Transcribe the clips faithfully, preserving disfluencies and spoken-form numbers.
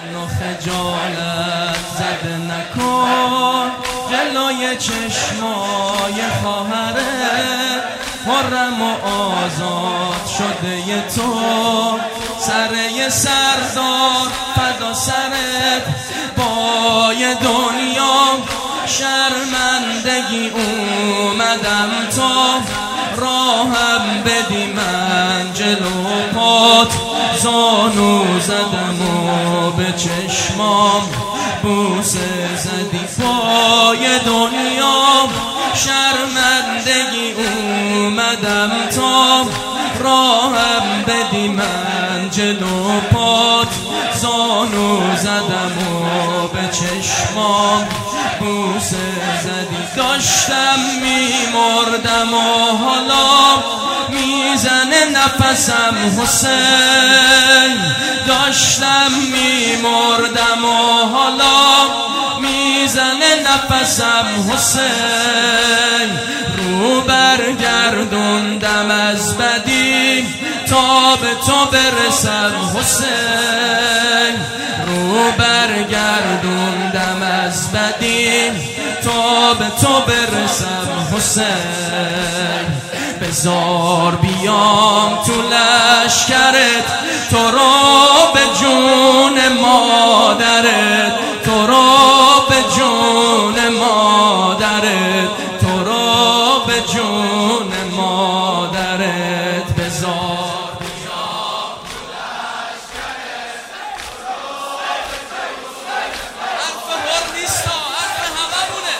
نو خجالت زده نکن جلوی چشمای خواهرت، حرم و آزاد شده تو، سره سردار فدا سرت، بای دنیا شرمندگی اومدم تو، راهم بدی من جلو پات، زانو زدم و به چشمام بوسه زدی، پای دنیا شرمندگی اومدم تا، راهم بدی من جلو پات، زانو زدم و به چشمام بوسه زدی. داشتم میمردم و حالا میزنه نفسم حسین، داشتم میمردم و حالا میزنه نفسم حسین، رو برگردوندم از بدی تا به تو برسم حسین، رو برگردوندم از بدی تا به تو برسم حسین. بذار بیام تو لشکرت، تو رو به جون مادرت، تو رو به جون مادرت، تو رو به جون مادرت. بذار بیام تو لشکرت، تو رو به جون حرف هر نیستا، حرف هممونه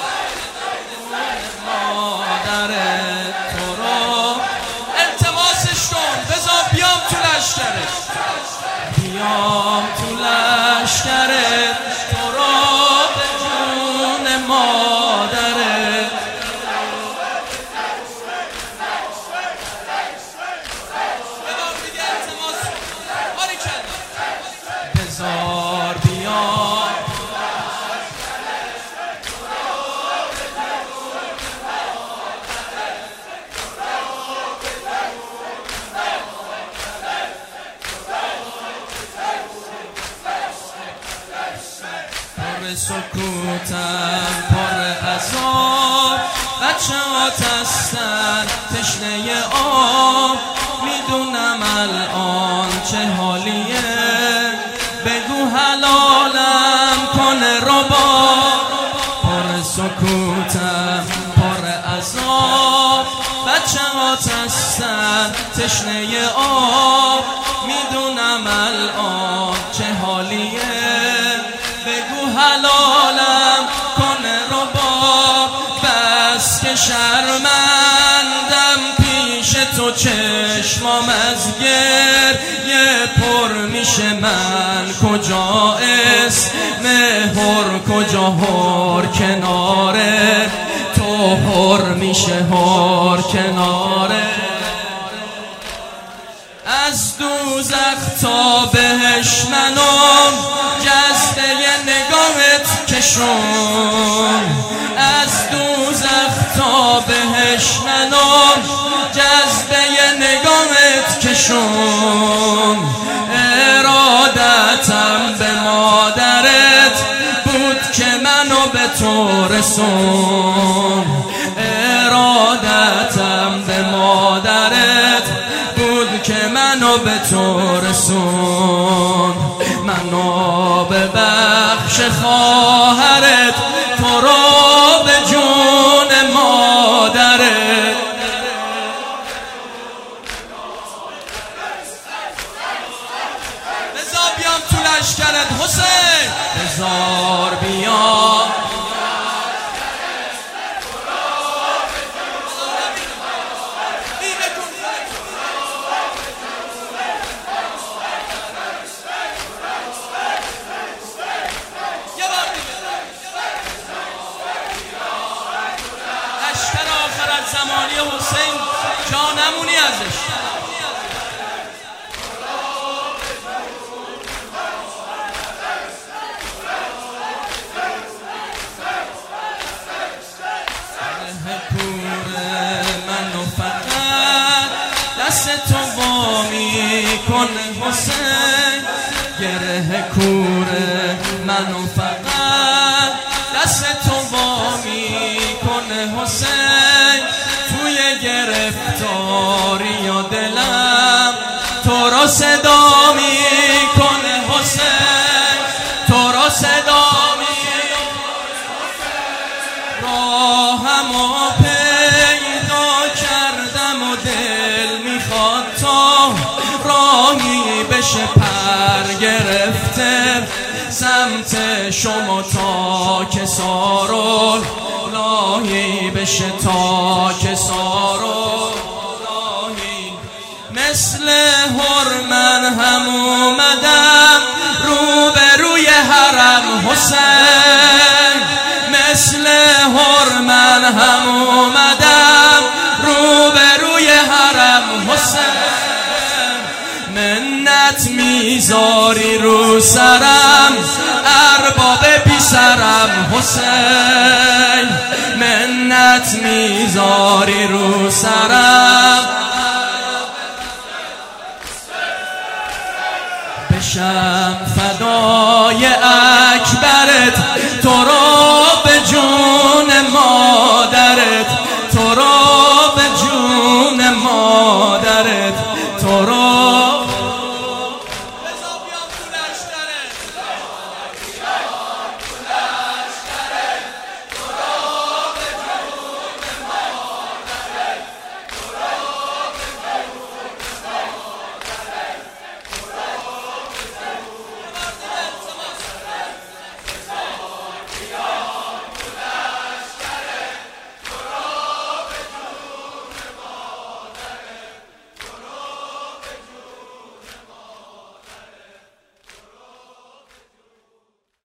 مادرت، تو رو التماسش کن. بذار بیام تو لشکرت، بیام تو لشکرت، تو رو به جون مادرت. بذار بیام پر سکوتم پر عذاب، بچه ها تستن تشنه آب، میدونم الان چه حالیه، بگو حلالم کنه رباب. پر سکوتم پر عذاب، بچه ها تستن تشنه آب، میدونم الان چه حالیه، بگو حلالم کنه رباب. بس که شرمندم پیش تو، چشمام از گریه پر میشه، من کجا اسم هر، کجا هر کناره تو، هر میشه هر کناره. از دوزخ تا بهش منم جسته نگاهت کشون، از دوزخ تا بهش منم جذبه نگاهت کشون. ارادتم به مادرت بود که منو به تو رسون، ارادتم به مادرت بود که منو به تو رسون. منو به بخش خواهرت، تو رو به جون مادرت. بذار بیام تو لشکرت حسین، بذار بیام زمانی حسین، جا نمونی ازش. کوره منو فقط دست تو وامی کن حسین، گره کوره من و فقط دست تو وامی کنه حسین، توی گرفتاری یا دلم تو را صدا می کنه حسین، تو را صدا می راهمو پیدا کردم و دل میخواد تا راهی بشه پر گرفته سمت شما تا که سارو راهی بشه تا که سارو راهی مثل هرمن هم اومدم رو به روی حرم حسین، مثل هرمن هم اومدم رو به روی حرم حسین، منت میذاری رو سرم ارباب بی سرم حسین، منت میذاری رو سرم